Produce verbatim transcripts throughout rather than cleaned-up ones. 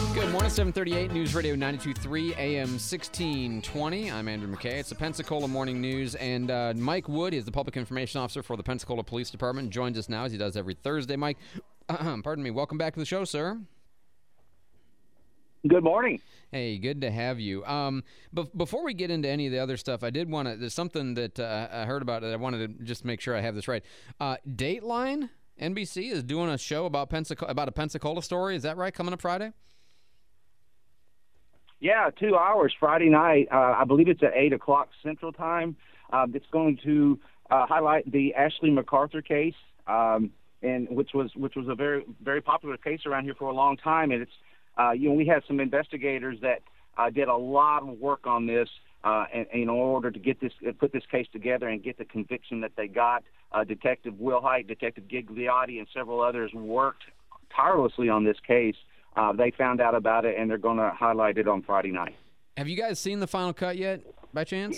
Good morning, seven thirty-eight, News Radio ninety-two point three, A M sixteen twenty. I'm Andrew McKay. It's the Pensacola Morning News, and uh, Mike Wood is the Public Information Officer for the Pensacola Police Department. Joins us now, as he does every Thursday. Mike, pardon me, welcome back to the show, sir. Good morning. Hey, good to have you. Um, be- before we get into any of the other stuff, I did want to, there's something that uh, I heard about that I wanted to just make sure I have this right. Uh, Dateline, N B C, is doing a show about Pensacola, about a Pensacola story. Is that right, coming up Friday? Yeah, two hours Friday night. Uh, I believe it's at eight o'clock Central Time. Uh, it's going to uh, highlight the Ashley MacArthur case, um, and which was which was a very very popular case around here for a long time. And it's uh, you know we had some investigators that uh, did a lot of work on this, uh, and, and in order to get this put this case together and get the conviction that they got. Uh, Detective Will Height, Detective Gigliotti, and several others worked tirelessly on this case. Uh, they found out about it, and they're going to highlight it on Friday night. Have you guys seen the final cut yet, by chance?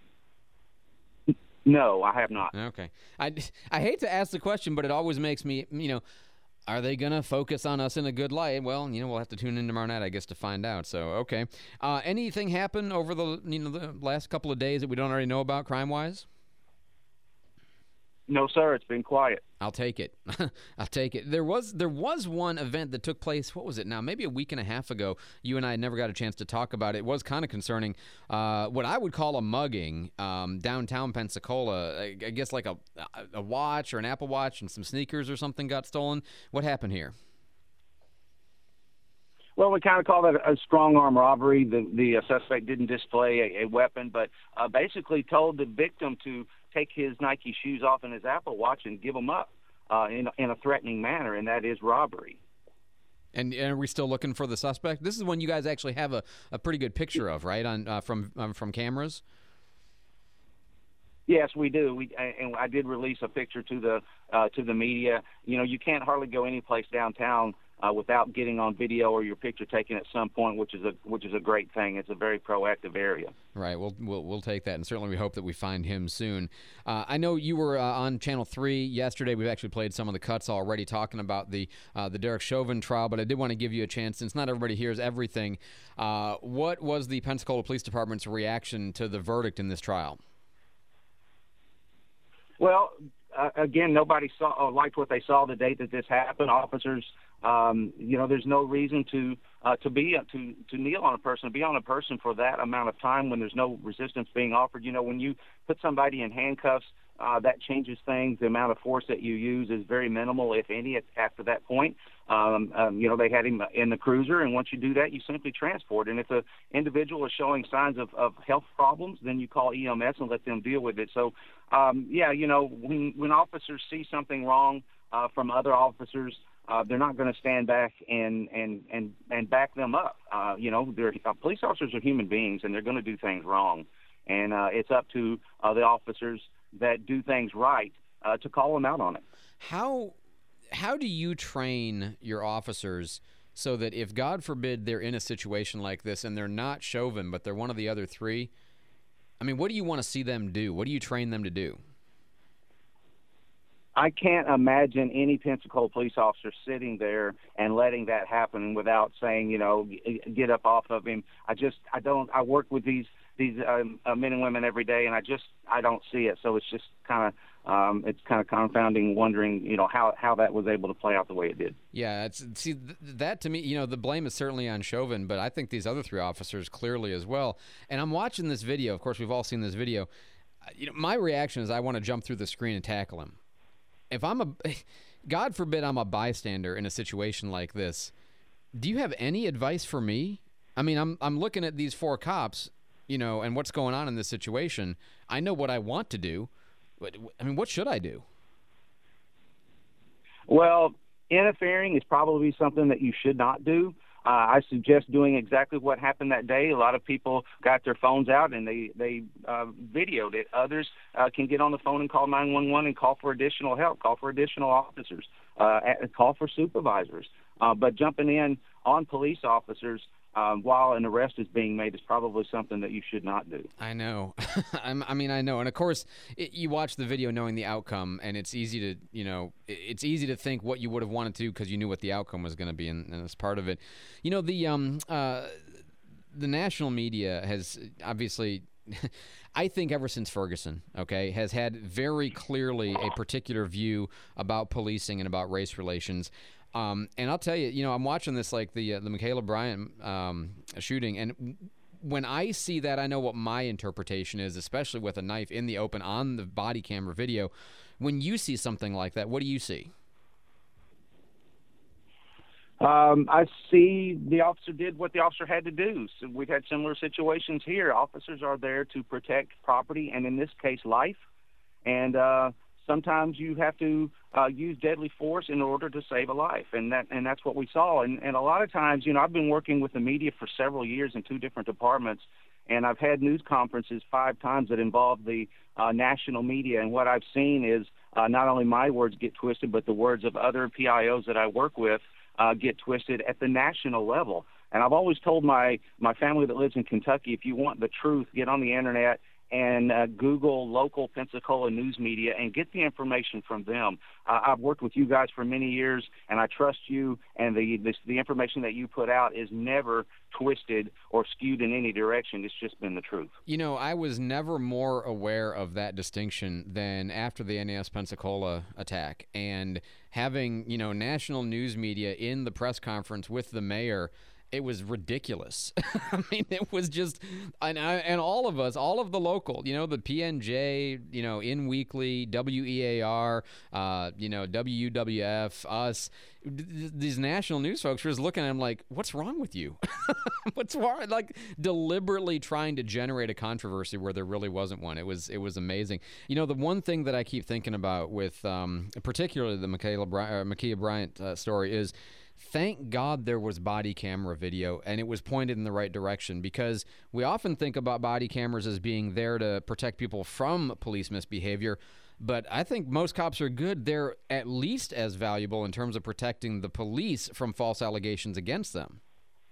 No, I have not. Okay. I, I hate to ask the question, but it always makes me, you know, are they going to focus on us in a good light? Well, you know, we'll have to tune in tomorrow night, I guess, to find out. So, okay. Uh, anything happen over the, you know, the last couple of days that we don't already know about crime-wise? No, sir. It's been quiet. I'll take it. I'll take it. There was there was one event that took place, what was it now, maybe a week and a half ago. You and I never got a chance to talk about it. It was kind of concerning. Uh, what I would call a mugging um, downtown Pensacola. I, I guess like a, a watch or an Apple Watch and some sneakers or something got stolen. What happened here? Well, we kind of call that a strong-arm robbery. The, the uh, suspect didn't display a, a weapon, but uh, basically told the victim to take his Nike shoes off and his Apple Watch and give them up uh, in, in a threatening manner, and that is robbery. And, and are we still looking for the suspect? This is one you guys actually have a, a pretty good picture of, right, on uh, from um, from cameras? Yes, we do. We and I did release a picture to the uh, to the media. You know, you can't hardly go any place downtown Uh, without getting on video or your picture taken at some point, which is a which is a great thing. It's a very proactive area. Right. We'll we'll, we'll take that, and certainly we hope that we find him soon. Uh, I know you were uh, on Channel three yesterday. We've actually played some of the cuts already talking about the uh, the Derek Chauvin trial, but I did want to give you a chance, since not everybody hears everything. Uh, what was the Pensacola Police Department's reaction to the verdict in this trial? Well, uh, again, nobody saw uh, liked what they saw the day that this happened. Officers. Um, you know, there's no reason to uh, to be to to kneel on a person, to be on a person for that amount of time when there's no resistance being offered. You know, when you put somebody in handcuffs, uh, that changes things. The amount of force that you use is very minimal, if any, at, after that point. Um, um, you know, they had him in the cruiser, and once you do that, you simply transport. And if an individual is showing signs of, of health problems, then you call E M S and let them deal with it. So, um, yeah, you know, when when officers see something wrong uh, from other officers, Uh, they're not going to stand back and, and, and, and back them up. Uh, you know, they're, uh, police officers are human beings, and they're going to do things wrong. And uh, it's up to uh, the officers that do things right uh, to call them out on it. How how do you train your officers so that if, God forbid, they're in a situation like this and they're not Chauvin, but they're one of the other three, I mean, what do you want to see them do? What do you train them to do? I can't imagine any Pensacola police officer sitting there and letting that happen without saying, you know, get up off of him. I just, I don't, I work with these these um, uh, men and women every day, and I just, I don't see it. So it's just kind of, um, it's kind of confounding, wondering, you know, how how that was able to play out the way it did. Yeah, it's see th- that to me, you know, the blame is certainly on Chauvin, but I think these other three officers clearly as well. And I'm watching this video. Of course, we've all seen this video. Uh, you know, my reaction is I want to jump through the screen and tackle him. If I'm a, God forbid I'm a bystander in a situation like this, do you have any advice for me? I mean, I'm I'm looking at these four cops, you know, and what's going on in this situation. I know what I want to do, but I mean, what should I do? Well, interfering is probably something that you should not do. Uh, I suggest doing exactly what happened that day. A lot of people got their phones out and they they uh, videoed it. Others uh, can get on the phone and call nine one one and call for additional help, call for additional officers, uh, call for supervisors. Uh, but jumping in on police officers um, while an arrest is being made is probably something that you should not do. I know. I'm, I mean, I know. And of course, it, you watch the video knowing the outcome, and it's easy to, you know, it, it's easy to think what you would have wanted to because you knew what the outcome was going to be, and, and that's part of it. You know, the um, uh, the national media has obviously, I think ever since Ferguson, okay, has had very clearly a particular view about policing and about race relations. Um, and I'll tell you, you know, I'm watching this like the uh, the Ma'Khia Bryant um, shooting, and when I see that, I know what my interpretation is, especially with a knife in the open on the body camera video. When you see something like that, what do you see? Um, I see the officer did what the officer had to do. So we've had similar situations here. Officers are there to protect property, and in this case, life. And uh, sometimes you have to uh, use deadly force in order to save a life, and that and that's what we saw. And, and a lot of times, you know, I've been working with the media for several years in two different departments, and I've had news conferences five times that involve the uh, national media. And what I've seen is uh, not only my words get twisted, but the words of other P I Os that I work with uh, get twisted at the national level. And I've always told my, my family that lives in Kentucky, if you want the truth, get on the internet and uh, Google local Pensacola news media and get the information from them. Uh, I've worked with you guys for many years, and I trust you, and the, the the information that you put out is never twisted or skewed in any direction. It's just been the truth. You know, I was never more aware of that distinction than after the N A S Pensacola attack, and having, you know, national news media in the press conference with the mayor. It was ridiculous. I mean, it was just, and, and all of us, all of the local, you know, the P N J, you know, In Weekly, W E A R, uh, you know, W U W F, us, these national news folks were just looking at him like, what's wrong with you? What's wrong? Like deliberately trying to generate a controversy where there really wasn't one. It was, it was amazing. You know, the one thing that I keep thinking about with, um, particularly the Ma'Khia Bryant, uh, Ma'Khia Bryant uh, story is, thank God there was body camera video and it was pointed in the right direction, because we often think about body cameras as being there to protect people from police misbehavior. But I think most cops are good. They're at least as valuable in terms of protecting the police from false allegations against them.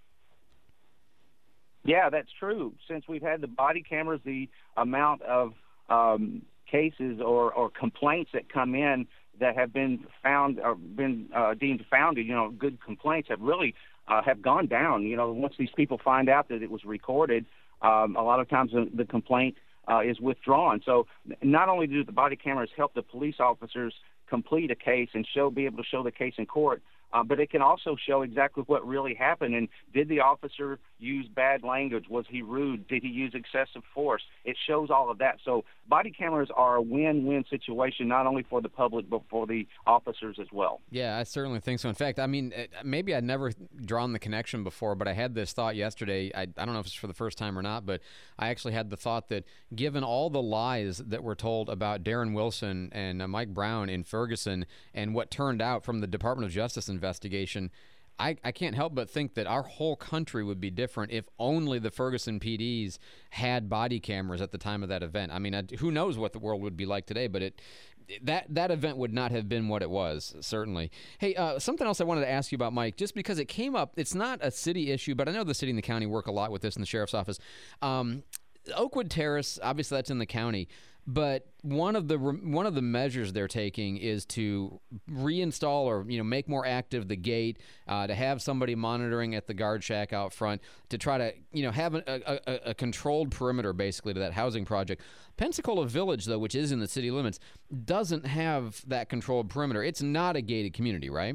Yeah, that's true. Since we've had the body cameras, the amount of um, cases or, or complaints that come in that have been found or been uh, deemed founded, you know, good complaints have really uh, have gone down. You know, once these people find out that it was recorded, um, a lot of times the, the complaint uh, is withdrawn. So not only do the body cameras help the police officers complete a case and show, be able to show the case in court, Uh, but it can also show exactly what really happened. And did the officer use bad language? Was he rude? Did he use excessive force? It shows all of that. So body cameras are a win-win situation, not only for the public, but for the officers as well. Yeah, I certainly think so. In fact, I mean, maybe I'd never drawn the connection before, but I had this thought yesterday. I, I don't know if it's for the first time or not, but I actually had the thought that given all the lies that were told about Darren Wilson and uh, Mike Brown in Ferguson and what turned out from the Department of Justice investigation, I, I can't help but think that our whole country would be different if only the Ferguson P Ds had body cameras at the time of that event. I mean, I, who knows what the world would be like today, but it that that event would not have been what it was, certainly. Hey, uh, something else I wanted to ask you about, Mike, just because it came up. It's not a city issue, but I know the city and the county work a lot with this in the sheriff's office. Um, Oakwood Terrace, obviously that's in the county. But one of the one of the measures they're taking is to reinstall or you know make more active the gate, uh, to have somebody monitoring at the guard shack out front, to try to you know have a, a, a controlled perimeter basically to that housing project. Pensacola Village, though, which is in the city limits, doesn't have that controlled perimeter. It's not a gated community, right?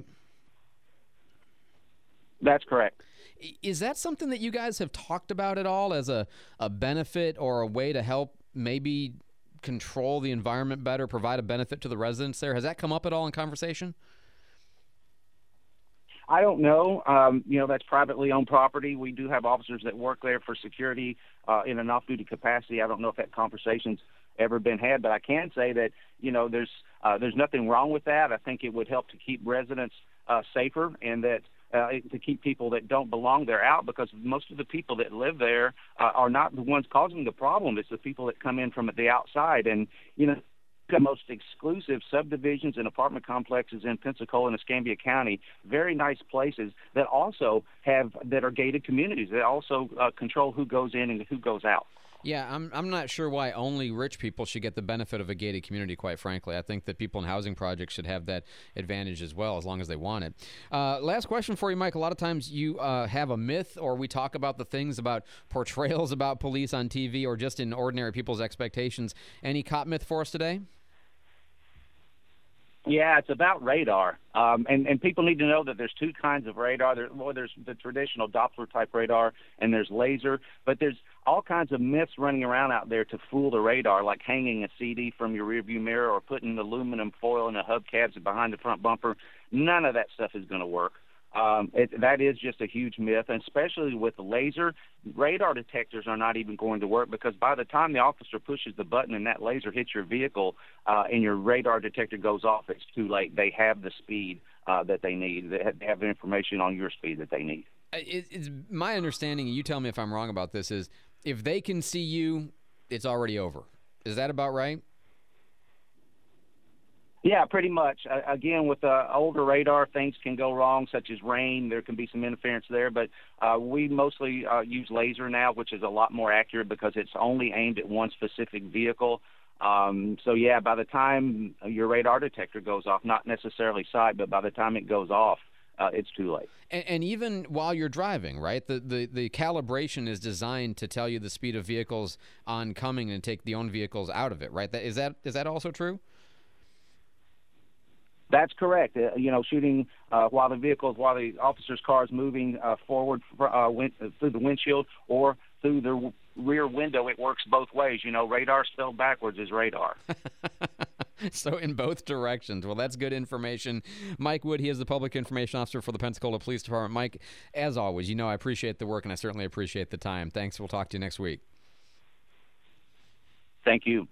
That's correct. Is that something that you guys have talked about at all as a, a benefit or a way to help maybe control the environment better, provide a benefit to the residents there? Has that come up at all in conversation? I don't know. Um, you know, that's privately owned property. We do have officers that work there for security uh, in an off-duty capacity. I don't know if that conversation's ever been had, but I can say that, you know, there's uh, there's nothing wrong with that. I think it would help to keep residents uh, safer, and that Uh, to keep people that don't belong there out, because most of the people that live there uh, are not the ones causing the problem. It's the people that come in from the outside. And, you know, at most exclusive subdivisions and apartment complexes in Pensacola and Escambia County, very nice places that also have that are gated communities that also uh, control who goes in and who goes out. Yeah, I'm I'm not sure why only rich people should get the benefit of a gated community, quite frankly. I think that people in housing projects should have that advantage as well, as long as they want it. Uh, last question for you, Mike. A lot of times you uh, have a myth, or we talk about the things about portrayals about police on T V or just in ordinary people's expectations. Any cop myth for us today? Yeah, it's about radar, um, and and people need to know that there's two kinds of radar. There, well, there's the traditional Doppler type radar, and there's laser. But there's all kinds of myths running around out there to fool the radar, like hanging a C D from your rearview mirror or putting aluminum foil in the hubcaps behind the front bumper. None of that stuff is going to work. Um, it, that is just a huge myth, and especially with the laser, radar detectors are not even going to work, because by the time the officer pushes the button and that laser hits your vehicle uh, and your radar detector goes off, it's too late. They have the speed uh, that they need. They have, they have the information on your speed that they need. It, it's my understanding, and you tell me if I'm wrong about this, is if they can see you, it's already over. Is that about right? Yeah, pretty much. Uh, again, with uh, older radar, things can go wrong, such as rain. There can be some interference there, but uh, we mostly uh, use laser now, which is a lot more accurate because it's only aimed at one specific vehicle. Um, so, yeah, by the time your radar detector goes off, not necessarily sight, but by the time it goes off, uh, it's too late. And, and even while you're driving, right, the, the, the calibration is designed to tell you the speed of vehicles oncoming and take the own vehicles out of it, right? That, is that is that also true? That's correct. Uh, you know, shooting uh, while the vehicles, while the officer's car is moving uh, forward uh, win- through the windshield or through the w- rear window, it works both ways. You know, radar spelled backwards is radar. So in both directions. Well, that's good information. Mike Wood, he is the Public Information Officer for the Pensacola Police Department. Mike, as always, you know I appreciate the work, and I certainly appreciate the time. Thanks. We'll talk to you next week. Thank you.